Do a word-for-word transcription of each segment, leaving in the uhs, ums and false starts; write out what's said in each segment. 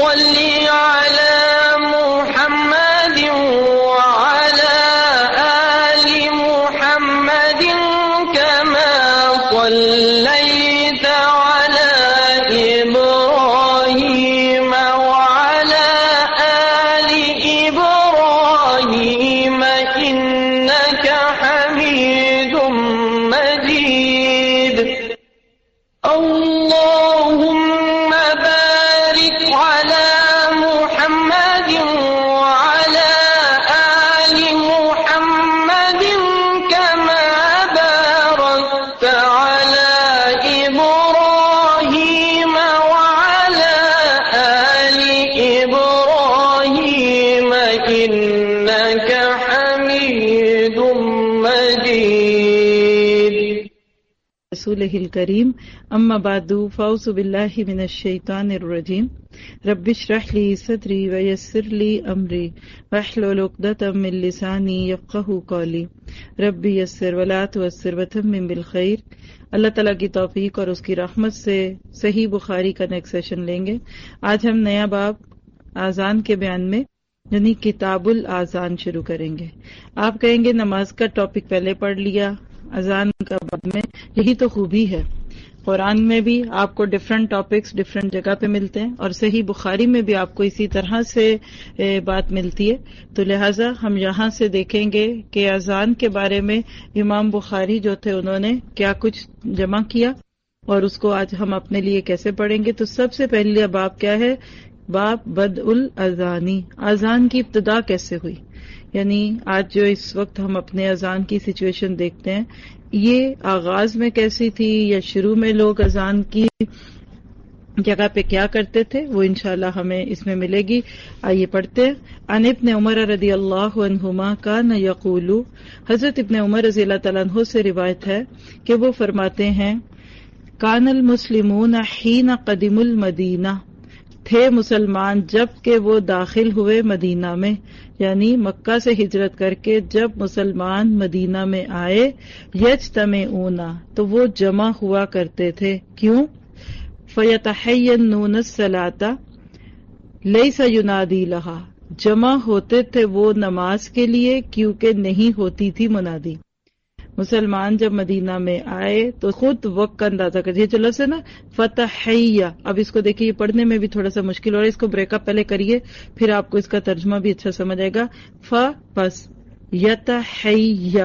صل على محمد وعلى آل محمد كما صليت على إبراهيم وعلى آل إبراهيم إنك حميد مجيد. اللهم بارك على محمد وعلى آل محمد كما باركت على إبراهيم وعلى آل إبراهيم إنك حميد مجيد. رسوله الكريم اما بعد فاعوذ بالله من الشیطان الرجیم رب اشرح لي صدری ويسر لي امری واحلل عقدۃ من لسانی یفقهوا قولی رب یسر ولا تعسر وتمم بالخیر. اللہ تعالیٰ کی توفیق اور اس کی رحمت سے صحیح بخاری کا نیکسٹ سیشن لیں گے. آج ہم نیا باب آذان کے بیان میں یعنی کتاب الاذان شروع کریں گے. آپ کہیں گے نماز کا ٹاپک پہلے پڑھ لیا، اذان کا بعد میں. یہی تو خوبی ہے، قرآن میں بھی آپ کو ڈفرنٹ ٹاپکس ڈفرنٹ جگہ پہ ملتے ہیں اور صحیح بخاری میں بھی آپ کو اسی طرح سے بات ملتی ہے. تو لہٰذا ہم یہاں سے دیکھیں گے کہ اذان کے بارے میں امام بخاری جو تھے انہوں نے کیا کچھ جمع کیا اور اس کو آج ہم اپنے لیے کیسے پڑھیں گے. تو سب سے پہلے باب کیا ہے؟ باب بدء الاذانی، اذان کی ابتدا کیسے ہوئی. یعنی آج جو اس وقت ہم اپنے اذان کی سچویشن دیکھتے ہیں، یہ آغاز میں کیسی تھی یا شروع میں لوگ اذان کی جگہ پہ کیا کرتے تھے، وہ انشاءاللہ ہمیں اس میں ملے گی. آئیے پڑھتے ہیں. عن ابن عمر رضی اللہ عنہما کان یقول، حضرت ابن عمر رضی اللہ تعالیٰ عنہ سے روایت ہے کہ وہ فرماتے ہیں کان المسلمون حین قدم المدینہ، تھے مسلمان جب کہ وہ داخل ہوئے مدینہ میں، یعنی مکہ سے ہجرت کر کے جب مسلمان مدینہ میں آئے، یجتمعون تو وہ جمع ہوا کرتے تھے. کیوں؟ فیتحینون الصلاۃ لیس ینادی لہا، جمع ہوتے تھے وہ نماز کے لیے کیونکہ نہیں ہوتی تھی منادی. مسلمان جب مدینہ میں آئے تو خود وقت کا اندازہ کر، یہ جو لفظ ہے نا فتحیہ، اب اس کو دیکھیے یہ پڑھنے میں بھی تھوڑا سا مشکل ہو رہا ہے، اس کو بریک اپ پہلے کریے پھر آپ کو اس کا ترجمہ بھی اچھا سمجھ آئے گا. ف بس یتحیہ،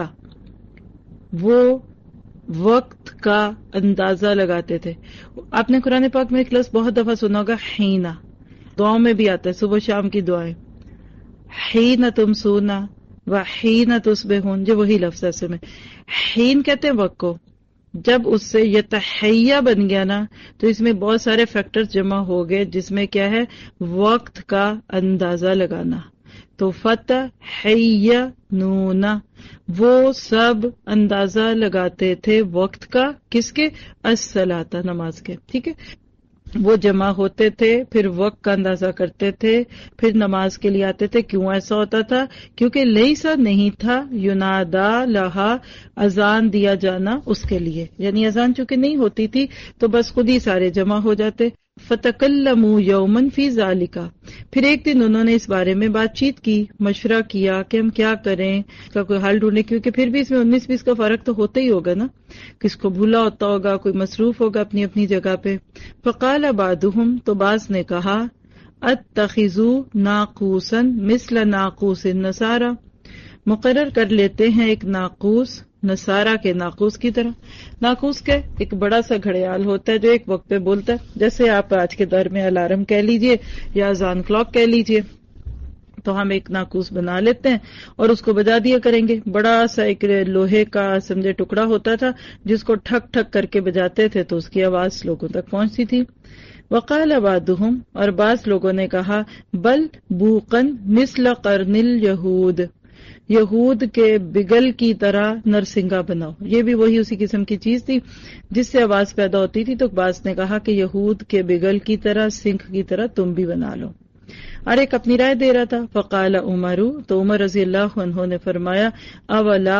وہ وقت کا اندازہ لگاتے تھے. آپ نے قرآن پاک میں ایک لفظ بہت دفعہ سنا ہوگا حینا، دعاؤں میں بھی آتا ہے، صبح شام کی دعائیں، حین تمسونا وحین تصبحون، جو وہی لفظ ہے. میں حین کہتے ہیں وقت کو. جب اس سے یتحیہ بن گیا نا تو اس میں بہت سارے فیکٹرز جمع ہو گئے، جس میں کیا ہے وقت کا اندازہ لگانا. تو فتح حیہ نونا، وہ سب اندازہ لگاتے تھے وقت کا، کس کے؟ الصلاۃ، نماز کے. ٹھیک ہے، وہ جمع ہوتے تھے، پھر وقت کا اندازہ کرتے تھے، پھر نماز کے لیے آتے تھے. کیوں ایسا ہوتا تھا؟ کیونکہ لیسا نہیں تھا ینادا لہا، اذان دیا جانا اس کے لیے. یعنی اذان چونکہ نہیں ہوتی تھی تو بس خود ہی سارے جمع ہو جاتے. فتکلموا یوما فی ذالک، پھر ایک دن انہوں نے اس بارے میں بات چیت کی، مشورہ کیا کہ ہم کیا کریں، اس کا کوئی حل ڈھونڈیں. کیونکہ پھر بھی اس میں انیس بیس کا فرق تو ہوتا ہی ہوگا نا، کس کو بھولا ہوتا ہوگا، کوئی مصروف ہوگا اپنی اپنی جگہ پہ. فقال بعضهم، تو بعض نے کہا اتخذوا ناقوسا مثل ناقوس النصارى، مقرر کر لیتے ہیں ایک ناقوس نصارہ کے ناقوس کی طرح. ناقوس کے ایک بڑا سا گھڑیال ہوتا ہے جو ایک وقت پہ بولتا ہے، جیسے آپ آج کے دور میں الارم کہہ لیجئے یا اذان کلاک کہہ لیجئے. تو ہم ایک ناقوس بنا لیتے ہیں اور اس کو بجا دیا کریں گے. بڑا سا ایک لوہے کا سمجھے ٹکڑا ہوتا تھا جس کو ٹھک ٹھک کر کے بجاتے تھے تو اس کی آواز لوگوں تک پہنچتی تھی. وقال بعضهم، اور بعض لوگوں نے کہا بل بوقن مثل قرن الیہود، یہود کے بگل کی طرح نرسنگا بناؤ. یہ بھی وہی اسی قسم کی چیز تھی جس سے آواز پیدا ہوتی تھی. تو بعض نے کہا کہ یہود کے بگل کی طرح، سنکھ کی طرح تم بھی بنا لو. اور ایک اپنی رائے دے رہا تھا. فقال عمر، تو عمر رضی اللہ عنہ نے فرمایا اولا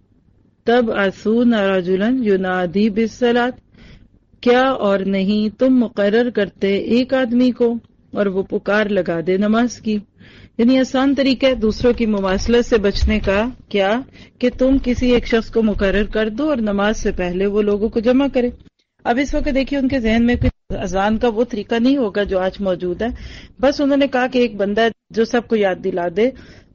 تبعثون رجلا ینادی بالصلاۃ، کیا اور نہیں تم مقرر کرتے ایک آدمی کو اور وہ پکار لگا دے نماز کی. یعنی آسان طریقہ ہے دوسروں کی مماثلت سے بچنے کا کیا کہ تم کسی ایک شخص کو مقرر کر دو اور نماز سے پہلے وہ لوگوں کو جمع کرے. اب اس وقت دیکھیے ان کے ذہن میں کوئی اذان کا وہ طریقہ نہیں ہوگا جو آج موجود ہے. بس انہوں نے کہا کہ ایک بندہ جو سب کو یاد دلا دے.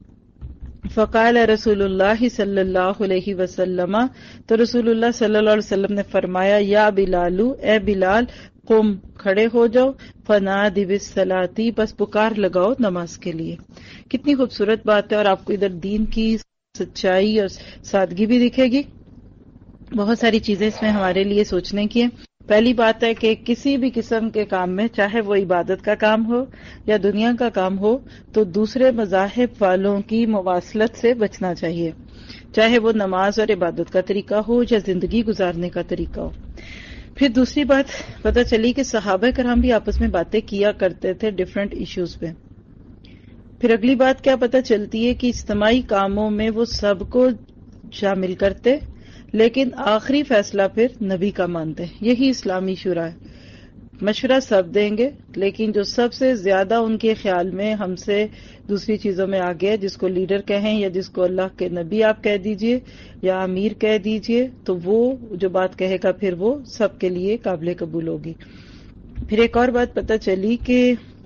فقال رسول اللہ صلی اللہ علیہ وسلم، تو رسول اللہ صلی اللہ علیہ وسلم نے فرمایا یا بلالو، اے بلال، قم، کھڑے ہو جاؤ، فنادی بالصلاۃ، بس پکار لگاؤ نماز کے لیے. کتنی خوبصورت بات ہے، اور آپ کو ادھر دین کی سچائی اور سادگی بھی دکھے گی. بہت ساری چیزیں اس میں ہمارے لیے سوچنے کی ہیں. پہلی بات ہے کہ کسی بھی قسم کے کام میں، چاہے وہ عبادت کا کام ہو یا دنیا کا کام ہو، تو دوسرے مذاہب والوں کی مواصلت سے بچنا چاہیے، چاہے وہ نماز اور عبادت کا طریقہ ہو یا زندگی گزارنے کا طریقہ ہو. پھر دوسری بات پتہ چلی کہ صحابہ کرام بھی آپس میں باتیں کیا کرتے تھے ڈیفرنٹ ایشوز پہ. پھر اگلی بات کیا پتہ چلتی ہے کہ اجتماعی کاموں میں وہ سب کو شامل کرتے، لیکن آخری فیصلہ پھر نبی کا مانتے. یہی اسلامی شورا ہے. مشورہ سب دیں گے، لیکن جو سب سے زیادہ ان کے خیال میں ہم سے دوسری چیزوں میں آگے ہے، جس کو لیڈر کہیں یا جس کو اللہ کے نبی آپ کہہ دیجئے یا امیر کہہ دیجئے، تو وہ جو بات کہے گا پھر وہ سب کے لیے قابل قبول ہوگی. پھر ایک اور بات پتہ چلی کہ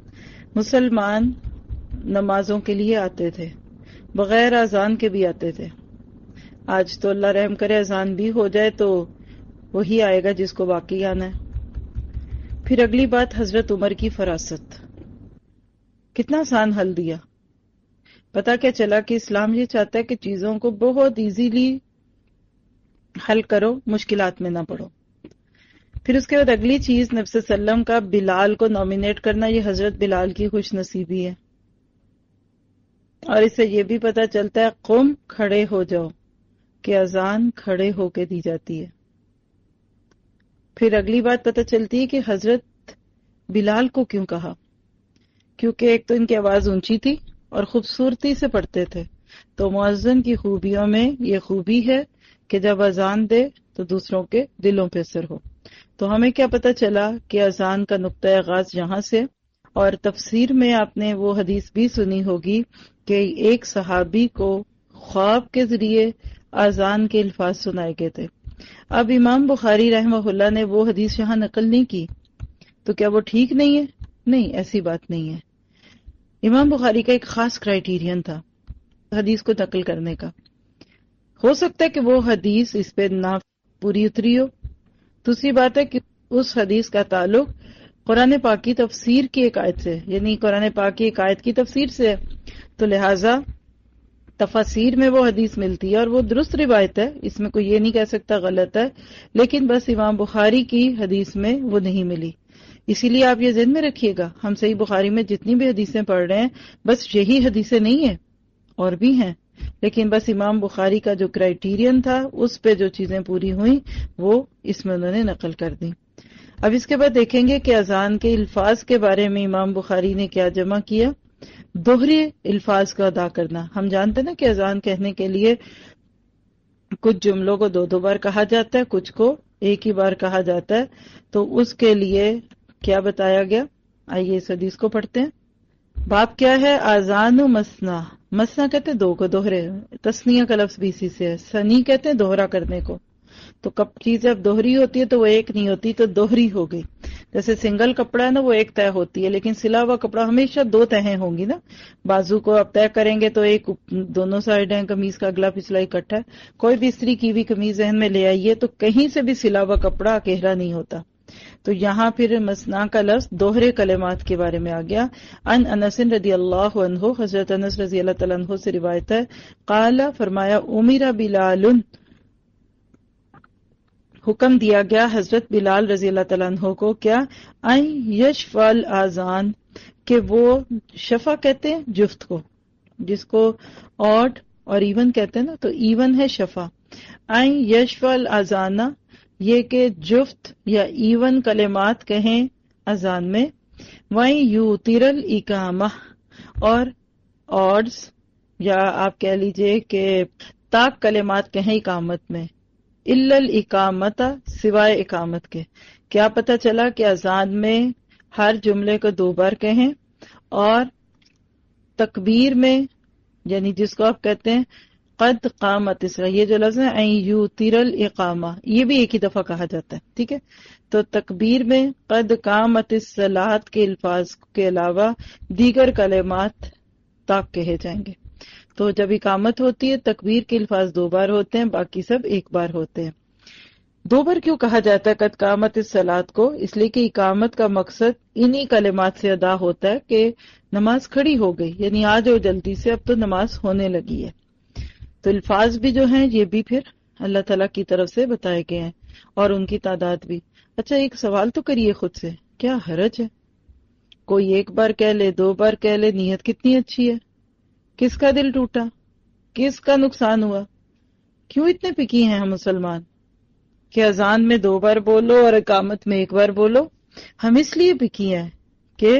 مسلمان نمازوں کے لیے آتے تھے، بغیر اذان کے بھی آتے تھے. آج تو اللہ رحم کرے اذان بھی ہو جائے تو وہی آئے گا جس کو واقعی آنا ہے. پھر اگلی بات حضرت عمر کی فراست. کتنا آسان حل دیا. پتا کیا چلا کہ اسلام یہ چاہتا ہے کہ چیزوں کو بہت ایزیلی حل کرو، مشکلات میں نہ پڑو. پھر اس کے بعد اگلی چیز نبی صلی اللہ علیہ وسلم کا بلال کو نامینیٹ کرنا، یہ حضرت بلال کی خوش نصیبی ہے. اور اس سے یہ بھی پتا چلتا ہے قم، کھڑے ہو جاؤ، کہ اذان کھڑے ہو کے دی جاتی ہے. پھر اگلی بات پتہ چلتی ہے کہ حضرت بلال کو کیوں کہا، کیونکہ ایک تو ان کی آواز اونچی تھی اور خوبصورتی سے پڑھتے تھے. تو مؤذن کی خوبیوں میں یہ خوبی ہے کہ جب اذان دے تو دوسروں کے دلوں پہ اثر ہو. تو ہمیں کیا پتہ چلا کہ اذان کا نقطہ آغاز یہاں سے. اور تفسیر میں آپ نے وہ حدیث بھی سنی ہوگی کہ ایک صحابی کو خواب کے ذریعے اذان کے الفاظ سنائے گئے تھے. اب امام بخاری رحمہ اللہ نے وہ حدیث یہاں نقل نہیں کی، تو کیا وہ ٹھیک نہیں ہے؟ نہیں، ایسی بات نہیں ہے. امام بخاری کا ایک خاص کرائیٹیرین تھا حدیث کو نقل کرنے کا. ہو سکتا ہے کہ وہ حدیث اس پہ نہ پوری اتری ہو. دوسری بات ہے کہ اس حدیث کا تعلق قرآن پاک کی تفسیر کی ایک آیت سے، یعنی قرآن پاک کی ایک آیت کی تفسیر سے ہے، تو لہٰذا تفاسیر میں وہ حدیث ملتی ہے اور وہ درست روایت ہے، اس میں کوئی یہ نہیں کہہ سکتا غلط ہے، لیکن بس امام بخاری کی حدیث میں وہ نہیں ملی. اسی لیے آپ یہ ذہن میں رکھیے گا، ہم صحیح بخاری میں جتنی بھی حدیثیں پڑھ رہے ہیں بس یہی حدیثیں نہیں ہیں، اور بھی ہیں، لیکن بس امام بخاری کا جو کرائیٹیرین تھا اس پہ جو چیزیں پوری ہوئیں وہ اس میں انہوں نے نقل کر دی. اب اس کے بعد دیکھیں گے کہ اذان کے الفاظ کے بارے میں امام بخاری نے کیا جمع کیا. دوہرے الفاظ کا ادا کرنا. ہم جانتے ہیں نا کہ اذان کہنے کے لیے کچھ جملوں کو دو دو بار کہا جاتا ہے، کچھ کو ایک ہی بار کہا جاتا ہے. تو اس کے لیے کیا بتایا گیا، آئیے اس حدیث کو پڑھتے ہیں. باب کیا ہے؟ آذان و مسنا. مسنا کہتے ہیں دو کو، دوہرے. تسنیہ کا لفظ بھی اسی سے ہے. سنی کہتے ہیں دوہرا کرنے کو. تو کب چیز جب دوہری ہوتی ہے تو وہ ایک نہیں ہوتی، تو دوہری ہو گئی. جیسے سنگل کپڑا ہے نا، وہ ایک طے ہوتی ہے، لیکن سلا ہوا کپڑا ہمیشہ دو تہیں ہوں گی نا. بازو کو آپ طے کریں گے تو ایک دونوں سائڈ ہیں قمیض کا، اگلا پچھلا اکٹھا ہے. کوئی بھی استری کی ہوئی قمیض ذہن میں لے آئیے تو کہیں سے بھی سلا ہوا کپڑا اکیرا نہیں ہوتا. تو یہاں پھر مسنا کا لفظ دوہرے کلمات کے بارے میں آ گیا. ان انس رضی اللہ عنہ، حضرت انس رضی اللہ تعالیٰ عنہ سے روایت ہے، قال، فرمایا، امیر بلال، حکم دیا گیا حضرت بلال رضی اللہ تعالیٰ عنہ کو، کیا؟ این یشفع الاذان، کہ وہ شفا کہتے ہیں جفت کو، جس کو آڈ اور ایون کہتے ہیں نا، تو ایون ہے شفا. این یشفع الاذان، یہ کہ جفت یا ایون کلمات کہیں اذان میں. وَإِن يُوتِرَ الْإِقَامَةَ، اور آڈز یا آپ کہہ لیجئے کہ طاق کلمات کہیں اقامت میں. الا الاقامت، سوائے اقامت کے. کیا پتہ چلا کہ اذان میں ہر جملے کو دو بار کہیں اور تکبیر میں یعنی جس کو آپ کہتے ہیں قد قامت الصلاۃ، یہ جو لفظ ہے این یوتر الاقامہ، یہ بھی ایک ہی دفعہ کہا جاتا ہے، ٹھیک ہے؟ تو تکبیر میں قد قامت الصلاۃ کے الفاظ کے علاوہ دیگر کلمات تاک کہے جائیں گے۔ تو جب اقامت ہوتی ہے تکبیر کے الفاظ دو بار ہوتے ہیں، باقی سب ایک بار ہوتے ہیں۔ دو بار کیوں کہا جاتا ہے قد قامت الصلاۃ کو؟ اس لیے کہ اقامت کا مقصد انہی کلمات سے ادا ہوتا ہے کہ نماز کھڑی ہو گئی، یعنی آ جاؤ جلدی سے، اب تو نماز ہونے لگی ہے۔ تو الفاظ بھی جو ہیں یہ بھی پھر اللہ تعالیٰ کی طرف سے بتائے گئے ہیں اور ان کی تعداد بھی۔ اچھا ایک سوال تو کریے خود سے، کیا حرج ہے؟ کوئی ایک بار کہہ لے، دو بار کہہ لے، نیت کتنی اچھی ہے، کس کا دل ٹوٹا، کس کا نقصان ہوا؟ کیوں اتنے پکی ہیں ہم مسلمان کہ اذان میں دو بار بولو اور اقامت میں ایک بار بولو؟ ہم اس لیے پکی ہیں کہ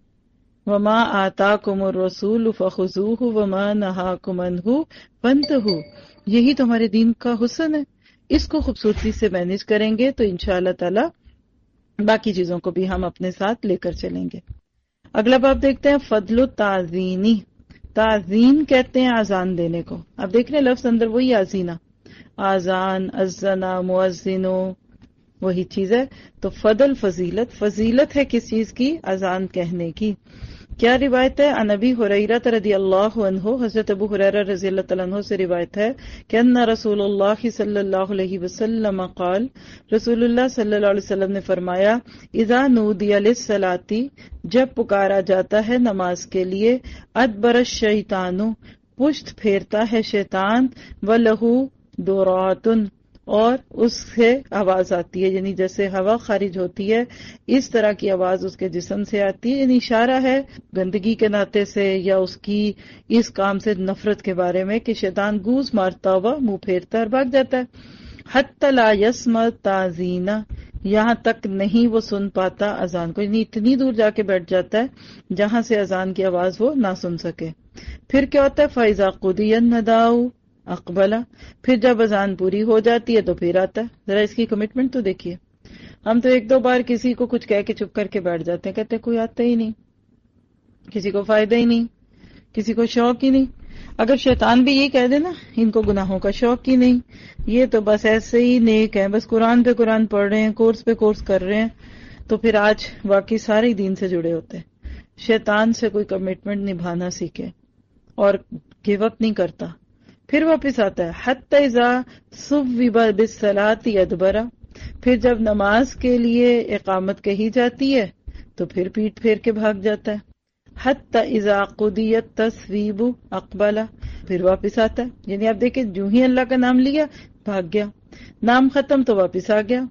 وما آتاکم الرسول فخذوہ وما نہاکم عنہ فانتہوا، یہی تو ہمارے دین کا حسن ہے۔ اس کو خوبصورتی سے مینج کریں گے تو انشاءاللہ تعالی باقی چیزوں کو بھی ہم اپنے ساتھ لے کر چلیں گے۔ اگلا باب دیکھتے ہیں فضل التعزینی۔ تعزین کہتے ہیں آزان دینے کو۔ اب دیکھ رہے ہیں لفظ اندر وہی آزینہ، آزان، اذنا، مؤذنو، وہی چیز ہے۔ تو فضل فضیلت، فضیلت ہے کس چیز کی؟ اذان کہنے کی۔ کیا روایت ہے؟ عن ابی ہریرہ رضی اللہ عنہ، حضرت ابو ہریرہ رضی اللہ تعالیٰ عنہ سے روایت ہے کہ ان رسول اللہ صلی اللہ علیہ وسلم قال، رسول اللہ صلی اللہ علیہ وسلم نے فرمایا اذا نودی للصلاۃ، جب پکارا جاتا ہے نماز کے لیے، ادبر الشیطان، پشت پھیرتا ہے شیطان، وَلَهُ دُرَاتٌ، اور اس سے آواز آتی ہے، یعنی جیسے ہوا خارج ہوتی ہے اس طرح کی آواز اس کے جسم سے آتی ہے، یعنی اشارہ ہے گندگی کے ناطے سے یا اس کی اس کام سے نفرت کے بارے میں کہ شیطان گوز مارتا ہوا منہ پھیرتا اور بھاگ جاتا ہے۔ حتی لا یسمع تعزین، یہاں تک نہیں وہ سن پاتا اذان کو، یعنی اتنی دور جا کے بیٹھ جاتا ہے جہاں سے اذان کی آواز وہ نہ سن سکے۔ پھر کیا ہوتا ہے؟ فَإِذَا قُضِيَ النَّدَاءُ اقبلا، پھر جب اذان پوری ہو جاتی ہے تو پھر آتا ہے۔ ذرا اس کی کمٹمنٹ تو دیکھیے، ہم تو ایک دو بار کسی کو کچھ کہہ کے چپ کر کے بیٹھ جاتے ہیں، کہتے ہیں کوئی آتا ہی نہیں، کسی کو فائدہ ہی نہیں، کسی کو شوق ہی نہیں۔ اگر شیطان بھی یہ کہہ دے نا ان کو گناہوں کا شوق ہی نہیں، یہ تو بس ایسے ہی نیک ہیں، بس قرآن پہ قرآن پڑھ رہے ہیں، کورس پہ کورس کر رہے ہیں، تو پھر آج واقعی سارے ہی دین سے جڑے ہوتے ہیں۔ شیطان سے کوئی کمٹمنٹ نبھانا سیکھے اور گیو اپ نہیں کرتا، پھر واپس آتا ہے۔ حتی اذا صُوِّبَ بِالصَّلَاةِ ادبرا، پھر جب نماز کے لیے اقامت کہی جاتی ہے تو پھر پیٹ پھیر کے بھاگ جاتا ہے۔ حتی اذا قُضِیَ التَّثْوِیبُ اقبلا، پھر واپس آتا ہے، یعنی آپ دیکھیں جو ہی اللہ کا نام لیا بھاگ گیا، نام ختم تو واپس آ گیا۔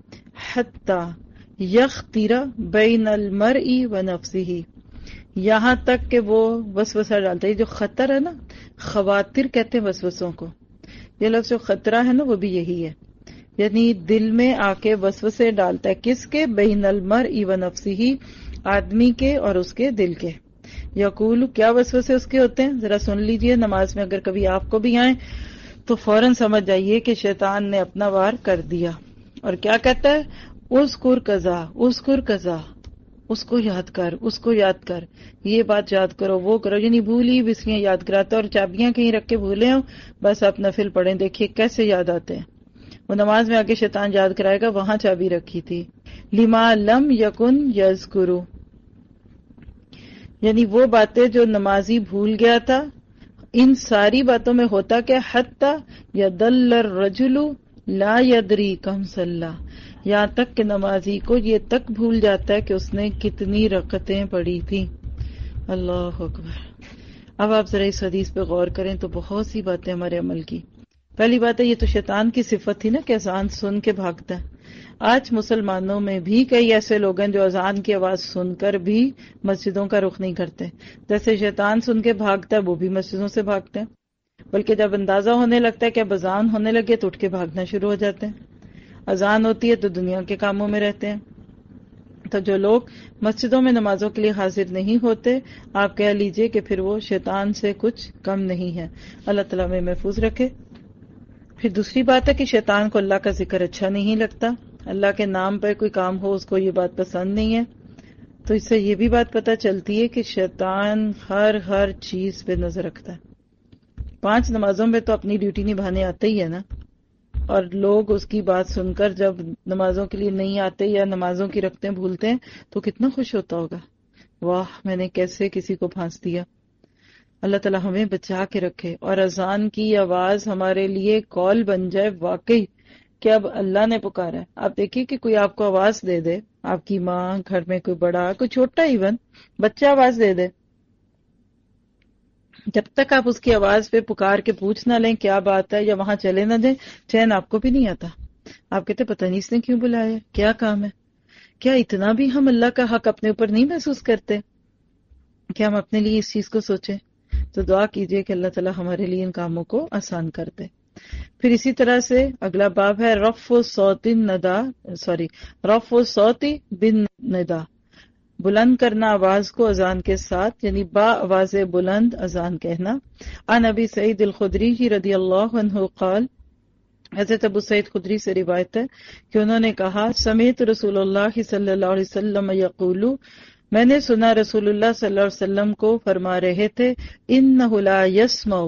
حتی یختر بین المرء ونفسہ، یہاں تک کہ وہ وسوسہ ڈالتا ہے۔ جو خطر ہے نا، خواتر کہتے ہیں وسوسوں کو، یہ لفظ جو خطرہ ہے نا وہ بھی یہی ہے، یعنی دل میں آ کے وسوسے ڈالتا ہے، کس کے؟ بین المرء ونفسہ، آدمی کے اور اس کے دل کے۔ یقول، کیا وسوسے اس کے ہوتے ہیں؟ ذرا سن لیجئے، نماز میں اگر کبھی آپ کو بھی آئیں تو فوراً سمجھ جائیے کہ شیطان نے اپنا وار کر دیا۔ اور کیا کہتا ہے؟ اذکر کذا، اذکر کذا، اس کو یاد کر، اس کو یاد کر، یہ بات یاد کرو، وہ کرو، یعنی بھولی بسلیاں یاد کراتا، اور چابیاں کہیں رکھ کے بھولے ہوں، بس آپ نفل پڑھیں، دیکھیے کیسے یاد آتے ہیں۔ وہ نماز میں آگے شیطان یاد کرائے گا وہاں چابی رکھی تھی۔ لما لم یکن یذکرو، یعنی وہ باتیں جو نمازی بھول گیا تھا، ان ساری باتوں میں ہوتا کہ حتی یدل الرجل لا یدری کم صلی، یہاں تک کہ نمازی کو یہ تک بھول جاتا ہے کہ اس نے کتنی رکعتیں پڑھی تھی۔ اللہ اکبر۔ اب آپ ذرا اس حدیث پہ غور کریں تو بہت سی باتیں ہمارے عمل کی۔ پہلی بات ہے یہ تو شیطان کی صفت تھی نا کہ اذان سن کے بھاگتا ہے۔ آج مسلمانوں میں بھی کئی ایسے لوگ ہیں جو اذان کی آواز سن کر بھی مسجدوں کا رخ نہیں کرتے، جیسے شیطان سن کے بھاگتا ہے وہ بھی مسجدوں سے بھاگتے ہیں، بلکہ جب اندازہ ہونے لگتا ہے کہ اب اذان ہونے لگے تو اٹھ کے بھاگنا شروع ہو جاتے ہیں، اذان ہوتی ہے تو دنیا کے کاموں میں رہتے ہیں۔ تو جو لوگ مسجدوں میں نمازوں کے لیے حاضر نہیں ہوتے، آپ کہہ لیجئے کہ پھر وہ شیطان سے کچھ کم نہیں ہے۔ اللہ تعالیٰ میں محفوظ رکھے۔ پھر دوسری بات ہے کہ شیطان کو اللہ کا ذکر اچھا نہیں لگتا، اللہ کے نام پر کوئی کام ہو اس کو یہ بات پسند نہیں ہے، تو اس سے یہ بھی بات پتہ چلتی ہے کہ شیطان ہر ہر چیز پہ نظر رکھتا ہے. پانچ نمازوں میں تو اپنی ڈیوٹی نبھانے آتے ہی ہے نا، اور لوگ اس کی بات سن کر جب نمازوں کے لیے نہیں آتے یا نمازوں کی رکھتے ہیں بھولتے ہیں تو کتنا خوش ہوتا ہوگا، واہ میں نے کیسے کسی کو پھانس دیا. اللہ تعالیٰ ہمیں بچا کے رکھے، اور اذان کی آواز ہمارے لیے کال بن جائے واقعی کہ اب اللہ نے پکارا ہے. آپ دیکھیے کہ کوئی آپ کو آواز دے دے، آپ کی ماں، گھر میں کوئی بڑا، کوئی چھوٹا، ایون بچہ آواز دے دے، جب تک آپ اس کی آواز پہ پکار کے پوچھ نہ لیں کیا بات ہے یا وہاں چلے نہ دیں، چین آپ کو بھی نہیں آتا. آپ کہتے پتہ نہیں اس نے کیوں بلایا، کیا کام ہے. کیا اتنا بھی ہم اللہ کا حق اپنے اوپر نہیں محسوس کرتے کہ ہم اپنے لیے اس چیز کو سوچیں؟ تو دعا کیجئے کہ اللہ تعالیٰ ہمارے لیے ان کاموں کو آسان کر دے. پھر اسی طرح سے اگلا باب ہے رفع صوت الندا سوری رفع صوت بن ندا، بلند کرنا آواز کو اذان کے ساتھ، یعنی با آواز بلند اذان کہنا. عن ابی سعید الخدری رضی اللہ عنہ قال، حضرت ابو سعید خدری سے روایت ہے کہ انہوں نے کہا سمعت رسول اللہ صلی اللہ علیہ وسلم یقول، میں نے سنا رسول اللہ صلی اللہ علیہ وسلم کو فرما رہے تھے، انہ لا یسمع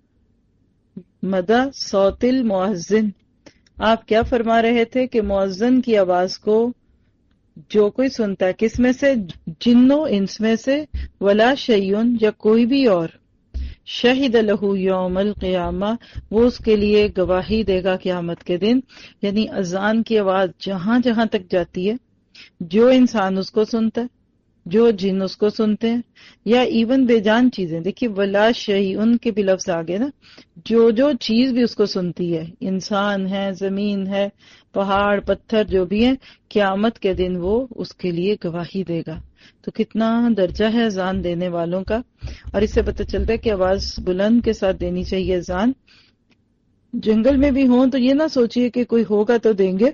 مدى صوت المؤذن. آپ کیا فرما رہے تھے کہ مؤذن کی آواز کو جو کوئی سنتا ہے، کس میں سے؟ جنوں انس میں سے، ولا شیئن یا کوئی بھی اور، شہد لہ یوم القیامہ وہ اس کے لیے گواہی دے گا قیامت کے دن. یعنی اذان کی آواز جہاں جہاں تک جاتی ہے، جو انسان اس کو سنتا ہے، جو جن اس کو سنتے ہیں، یا ایون بے جان چیزیں. دیکھیے ولا شیئن کے بھی لفظ آگے نا، جو جو چیز بھی اس کو سنتی ہے، انسان ہے، زمین ہے، پہاڑ پتھر جو بھی ہیں، قیامت کے دن وہ اس کے لیے گواہی دے گا. تو کتنا درجہ ہے اذان دینے والوں کا. اور اس سے پتہ چلتا ہے کہ آواز بلند کے ساتھ دینی چاہیے اذان. جنگل میں بھی ہوں تو یہ نہ سوچئے کہ کوئی ہوگا تو دیں گے،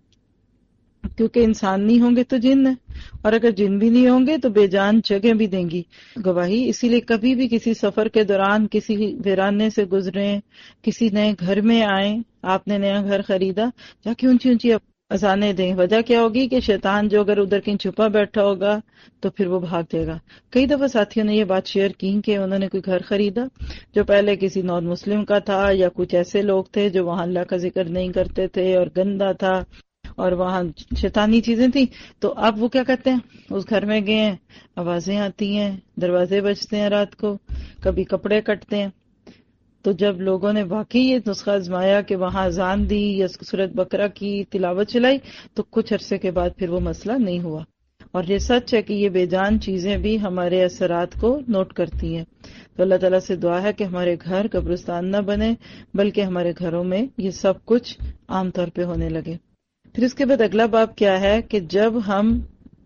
کیونکہ انسان نہیں ہوں گے تو جن ہے، اور اگر جن بھی نہیں ہوں گے تو بے جان جگہ بھی دیں گی گواہی. اسی لیے کبھی بھی کسی سفر کے دوران کسی ویرانے سے گزریں، کسی نئے گھر میں آئیں، آپ نے نیا گھر خریدا، جا کے اونچی اونچی اذانیں دیں. وجہ کیا ہوگی کہ شیطان جو اگر ادھر کہیں چھپا بیٹھا ہوگا تو پھر وہ بھاگ جائے گا. کئی دفعہ ساتھیوں نے یہ بات شیئر کی کہ انہوں نے کوئی گھر خریدا جو پہلے کسی نان مسلم کا تھا، یا کچھ ایسے لوگ تھے جو وہاں اللہ کا ذکر نہیں کرتے تھے اور گندا تھا اور وہاں شیطانی چیزیں تھیں. تو اب وہ کیا کرتے ہیں، اس گھر میں گئے ہیں، آوازیں آتی ہیں، دروازے بجتے ہیں رات کو، کبھی کپڑے کٹتے ہیں. تو جب لوگوں نے واقعی یہ نسخہ آزمایا کہ وہاں اذان دی یا سورۃ بقرہ کی تلاوت چلائی تو کچھ عرصے کے بعد پھر وہ مسئلہ نہیں ہوا. اور یہ سچ ہے کہ یہ بے جان چیزیں بھی ہمارے اثرات کو نوٹ کرتی ہیں. تو اللہ تعالیٰ سے دعا ہے کہ ہمارے گھر قبرستان نہ بنے، بلکہ ہمارے گھروں میں یہ سب کچھ عام طور پہ ہونے لگے. پھر اس کے بعد اگلا باب کیا ہے کہ جب ہم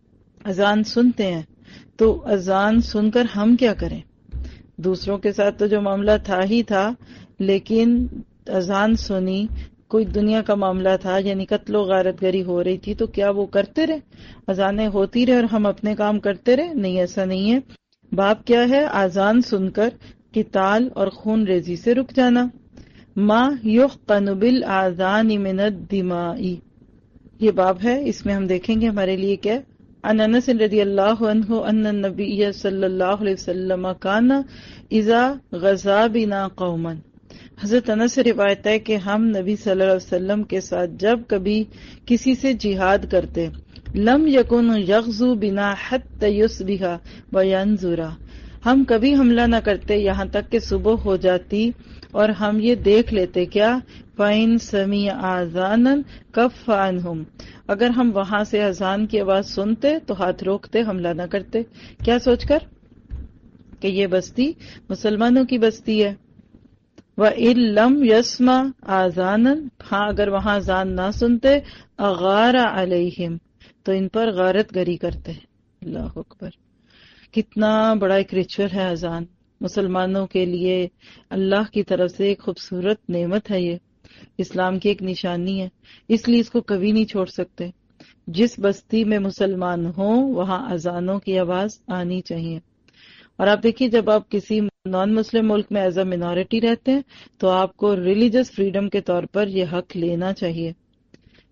اذان سنتے ہیں تو اذان سن کر ہم کیا کریں. دوسروں کے ساتھ تو جو معاملہ تھا ہی تھا، لیکن اذان سنی، کوئی دنیا کا معاملہ تھا، یعنی قتل و غارت گری ہو رہی تھی، تو کیا وہ کرتے رہے، اذانیں ہوتی رہے اور ہم اپنے کام کرتے رہے؟ نہیں، ایسا نہیں ہے. باب کیا ہے، اذان سن کر قتال اور خون ریزی سے رک جانا. ما یحقن بالاذان من الدماء، یہ باب ہے، اس میں ہم دیکھیں گے ہمارے لیے کیا. ان انس رضی اللہ عنہ ان النبی صلی اللہ علیہ وسلم کان اذا غزا بنا قوما، حضرت انس سے روایت ہے کہ ہم نبی صلی اللہ علیہ وسلم کے ساتھ جب کبھی کسی سے جہاد کرتے، لم یکن یغزو بنا حتی یصبح وینظر، ہم کبھی حملہ نہ کرتے یہاں تک کہ صبح ہو جاتی اور ہم یہ دیکھ لیتے کیا، فَإِن سَمِعَ آذَانًا كَفَّ عَنْهُمْ، اگر ہم وہاں سے اذان کی آواز سنتے تو ہاتھ روکتے، حملہ نہ کرتے. کیا سوچ کر کہ یہ بستی مسلمانوں کی بستی ہے. وَإِن لَمْ يَسْمَعْ آذَانًا، ہاں اگر وہاں اذان نہ سنتے، أَغَارَ عَلَيْهِمْ، تو ان پر غارت گری کرتے. اللہ اکبر، کتنا بڑا ایک ریچول ہے اذان مسلمانوں کے لیے، اللہ کی طرف سے ایک خوبصورت نعمت ہے، یہ اسلام کی ایک نشانی ہے، اس لیے اس کو کبھی نہیں چھوڑ سکتے. جس بستی میں مسلمان ہوں وہاں اذانوں کی آواز آنی چاہیے. اور آپ دیکھیے جب آپ کسی نان مسلم ملک میں ایز اے مینورٹی رہتے ہیں تو آپ کو ریلیجس فریڈم کے طور پر یہ حق لینا چاہیے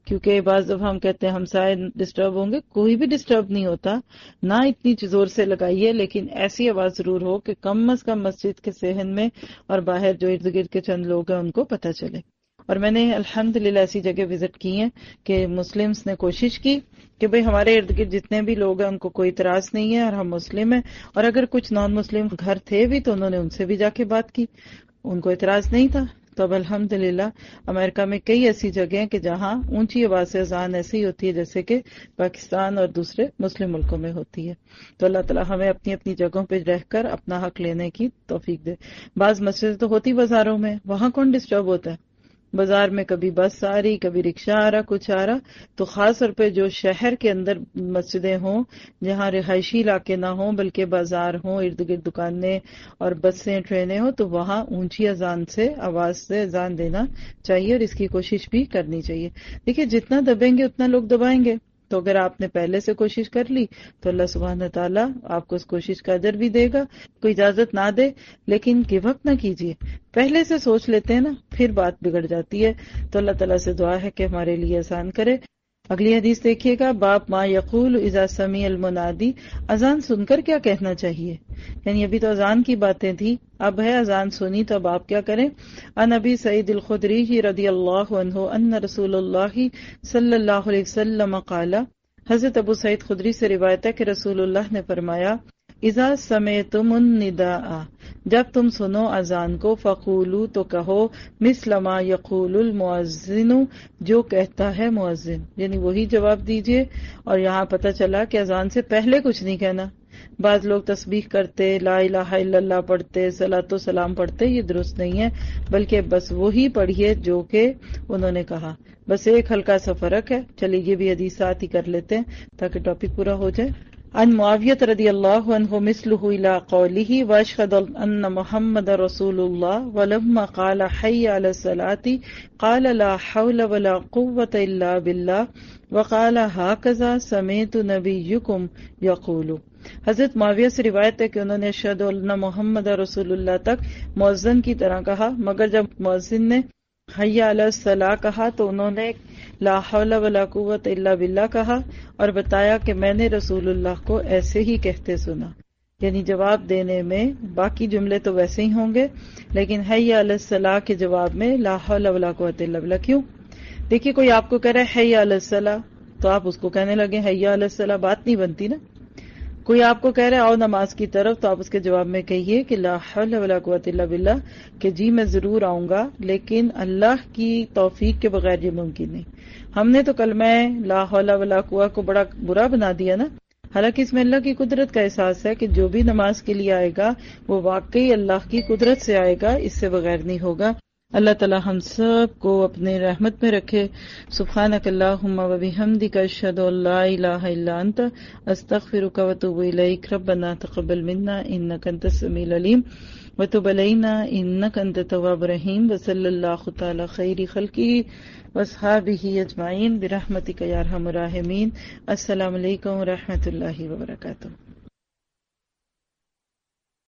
کیونکہ بعض دفعہ ہم کہتے ہیں ہمسائے ڈسٹرب ہوں گے، کوئی بھی ڈسٹرب نہیں ہوتا، نہ اتنی زور سے لگائیے، لیکن ایسی آواز ضرور ہو کہ کم از کم مسجد کے صحن میں اور باہر جو ارد گرد کے چند لوگ ہیں ان کو پتہ چلے۔ اور میں نے الحمدللہ ایسی جگہ وزٹ کی ہیں کہ مسلمز نے کوشش کی کہ بھئی ہمارے ارد گرد جتنے بھی لوگ ہیں ان کو کوئی اعتراض نہیں ہے اور ہم مسلم ہیں، اور اگر کچھ نان مسلم گھر تھے بھی تو انہوں نے ان سے بھی جا کے بات کی، ان کو اعتراض نہیں تھا۔ تو اب الحمدللہ امریکہ میں کئی ایسی جگہیں ہیں کہ جہاں اونچی آواز سے اذان ایسی ہوتی ہے جیسے کہ پاکستان اور دوسرے مسلم ملکوں میں ہوتی ہے۔ تو اللہ تعالیٰ ہمیں اپنی اپنی جگہوں پہ رہ کر اپنا حق لینے کی توفیق دے۔ بعض مسجد تو ہوتی بازاروں میں، وہاں کون ڈسٹرب ہوتا ہے؟ بازار میں کبھی بس آ رہی، کبھی رکشہ آ رہا، کچھ آ رہا، تو خاص طور پہ جو شہر کے اندر مسجدیں ہوں جہاں رہائشی علاقے نہ ہوں بلکہ بازار ہوں، ارد گرد دکانیں اور بسیں ٹرینیں ہوں، تو وہاں اونچی اذان سے آواز سے اذان دینا چاہیے اور اس کی کوشش بھی کرنی چاہیے۔ دیکھیے جتنا دبیں گے اتنا لوگ دبائیں گے، تو اگر آپ نے پہلے سے کوشش کر لی تو اللہ سبحانہ تعالیٰ آپ کو اس کوشش کا اجر بھی دے گا۔ کوئی اجازت نہ دے لیکن گیو اپ نہ کیجیے، پہلے سے سوچ لیتے ہیں نا پھر بات بگڑ جاتی ہے۔ تو اللہ تعالیٰ سے دعا ہے کہ ہمارے لیے آسان کرے۔ اگلی حدیث دیکھیے گا، باب ما یقول اذا سمع المنادی، اذان سن کر کیا کہنا چاہیے۔ یعنی ابھی تو اذان کی باتیں تھی، اب ہے اذان سنی تو اب آپ کیا کریں۔ عن ابی سعید الخدری رضی اللہ عنہ ان رسول اللہ صلی اللہ علیہ وسلم قال، حضرت ابو سعید خدری سے روایت ہے کہ رسول اللہ نے فرمایا، اذا سمعتم النداء، جب تم سنو اذان کو، فقولوا تو کہو، مثل ما یقول المؤذن، جو کہتا ہے مؤذن، یعنی وہی جواب دیجئے۔ اور یہاں پتہ چلا کہ اذان سے پہلے کچھ نہیں کہنا۔ بعض لوگ تسبیح کرتے، لا الہ الا اللہ پڑھتے، صلاۃ و سلام پڑھتے، یہ درست نہیں ہے، بلکہ بس وہی پڑھیے جو کہ انہوں نے کہا۔ بس ایک ہلکا سا فرق ہے، چلیے یہ بھی حدیث ساتھ ہی کر لیتے ہیں تاکہ ٹاپک پورا ہو جائے۔ عن معاویہ رضی اللہ عنہ مثلہ الی قولہ واشہد ان محمد رسول اللہ ولما قال حی علی الصلاۃ قال لا حول ولا قوة الا باللہ وقال ہکذا سمعت نبیکم یقول۔ حضرت معاویہ سے روایت ہے کہ انہوں نے اشہد ان محمد رسول اللہ تک مؤذن کی طرح کہا، مگر جب مؤذن نے حی علی الصلاۃ کہا تو انہوں نے لا حول ولا قوت الا باللہ کہا اور بتایا کہ میں نے رسول اللہ کو ایسے ہی کہتے سنا۔ یعنی جواب دینے میں باقی جملے تو ویسے ہی ہوں گے لیکن حی علی الصلاۃ کے جواب میں لا حول ولا قوت الا باللہ کیوں؟ دیکھیے کوئی آپ کو کہہ رہا ہے حی علی الصلاۃ تو آپ اس کو کہنے لگے حی علی الصلاۃ، بات نہیں بنتی نا۔ کوئی آپ کو کہہ رہا ہے آؤ نماز کی طرف تو آپ اس کے جواب میں کہیے کہ لا حول ولا قوت الا باللہ، کہ جی میں ضرور آؤں گا لیکن اللہ کی توفیق کے بغیر یہ ممکن نہیں۔ ہم نے تو کلمہ لا حول ولا قوت کو بڑا برا بنا دیا نا، حالانکہ اس میں اللہ کی قدرت کا احساس ہے کہ جو بھی نماز کے لیے آئے گا وہ واقعی اللہ کی قدرت سے آئے گا، اس سے بغیر نہیں ہوگا۔ اللہ تعالی ہم سب کو اپنے رحمت میں رکھے۔ سبحانک اللہم و بحمدک، اشہد ان لا الہ الا انت، استغفرک و اتوب الیک۔ ربنا تقبل منا انک انت السمیع العلیم وتب علینا انک انت التواب الرحیم، وصلی اللہ تعالی خیر خلقہ واصحابہ اجمعین برحمتک یا ارحم الراحمین۔ السلام علیکم و رحمۃ اللہ وبرکاتہ۔